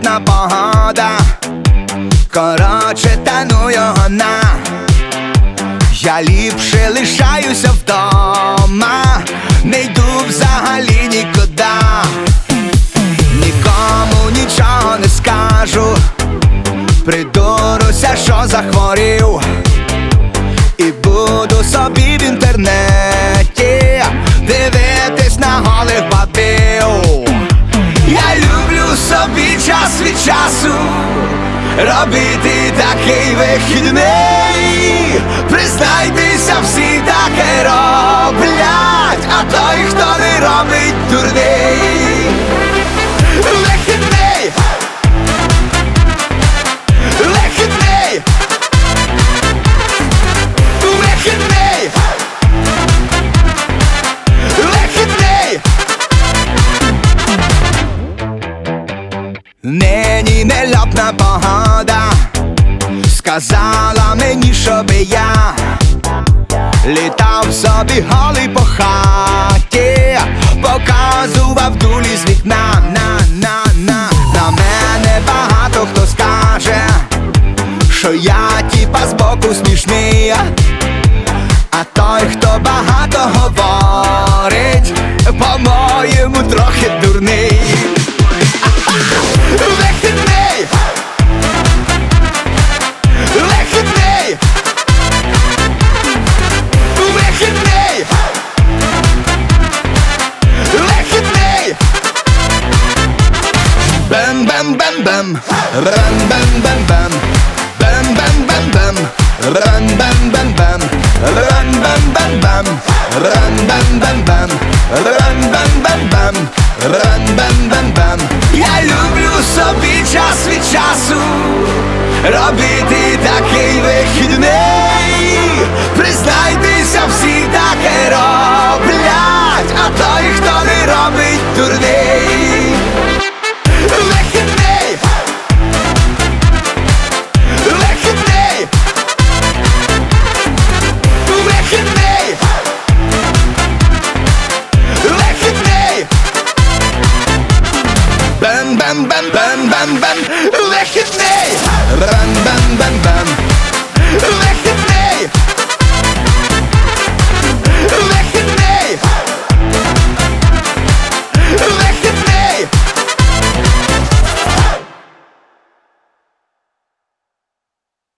нельотна погода, короче, тану його на. Я ліпше лишаюся вдома, не йду взагалі нікуди. Нікому нічого не скажу, придуруся, що захворів, і буду собі в інтернеті дивитись на голих бабів. Я люблю собі час від часу робити такий вихідний. Признайтеся, всі таке роблять, а той, хто не робить, дурний. Вихідний! Вихідний! Вихідний! Вихідний! Нині нельотна погода сказала мені, щоби я літав собі голий по хаті, показував дулі з вікна. На мене багато хто скаже, що я тіпа збоку смішний,